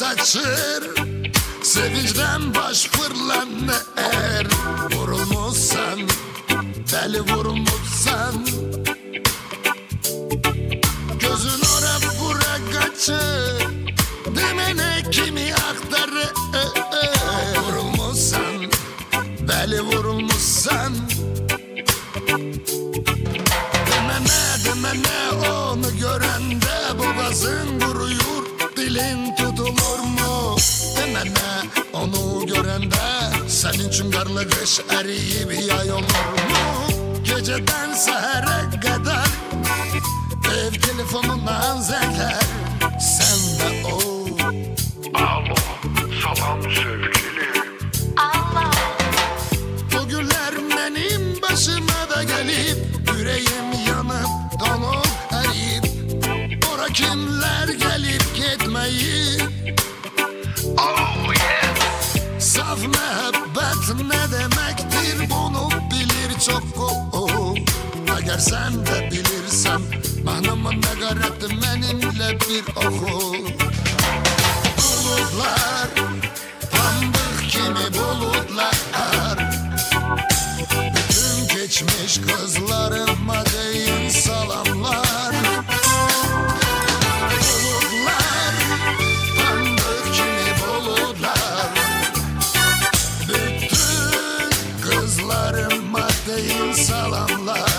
saçır, sevincden baş fırlanır. Vurulmuşsan, deli vurulmuşsan, gözün ora bura kaçır, demene kimi aktarır. Vurulmuşsan, deli vurulmuşsan, demene onu görende boğazın kuruyur, dilin tutulur mu? Demene onu görende senin için karlı kış eriyip yay olur mu? Geceden sehre kadar ev telefonundan zekler, sen de o. Alo, salam sevgilim. Allah. O günler benim başıma da gelip, yüreğim yanıp donup eriyip, ora kimler gelip gitmeyip. Oh yeah. Saf mehabbet ne demektir bunu bilir çok o. Eğer sen de bilirsen benim ne garetim benimle bir oku. Bulutlar, pambık kimi bulutlar, bütün geçmiş kızlarıma deyin salamlar. Bulutlar, pambık kimi bulutlar, bütün kızlarıma deyin salamlar.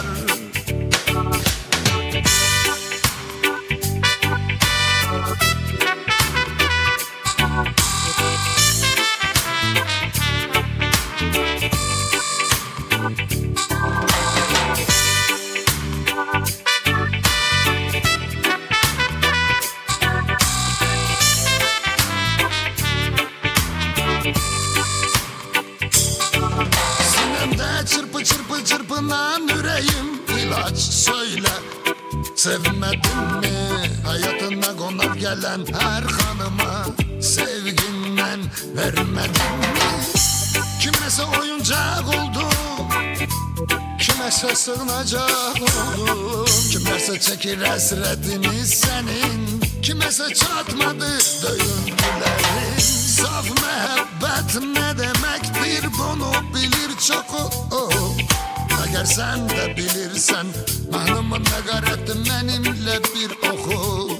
Sinemde çırpı çırpı çırpınan yüreğim, ilaç söyle, sevmedin mi hayatına konak gelen her hanıma? Sevginden vermedin mi? Kimese oyuncak oldum, kimese sığınacak oldum, kimese çekir esretini senin, kimese çatmadı döyüntülerin. Saf mehabbet ne demektir bunu bilir çok o. Eğer sen de bilirsen benim ne garetim benimle bir oku.